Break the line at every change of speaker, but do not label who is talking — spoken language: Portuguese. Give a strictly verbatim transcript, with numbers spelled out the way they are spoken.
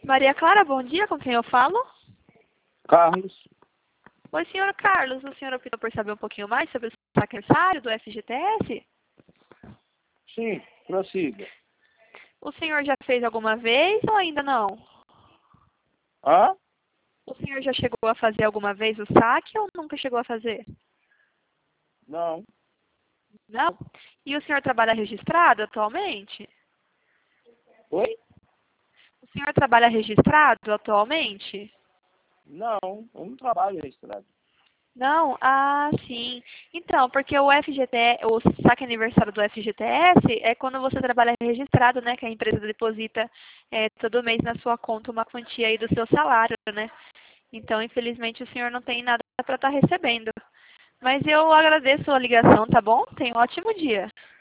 Maria Clara, bom dia, com quem eu falo?
Carlos.
Oi, senhor Carlos, o senhor optou por saber um pouquinho mais sobre o saque aniversário do F G T S?
Sim, prossiga.
O senhor já fez alguma vez ou ainda não?
Hã?
O senhor já chegou a fazer alguma vez o saque ou nunca chegou a fazer?
Não.
Não? E o senhor trabalha registrado atualmente?
Oi?
O senhor trabalha registrado atualmente?
Não, eu não trabalho registrado.
Não? Ah, sim. Então, porque o F G T S, o saque aniversário do F G T S é quando você trabalha registrado, né? Que a empresa deposita é, todo mês na sua conta uma quantia aí do seu salário, né? Então, infelizmente, o senhor não tem nada para estar recebendo. Mas eu agradeço a ligação, tá bom? Tenha um ótimo dia.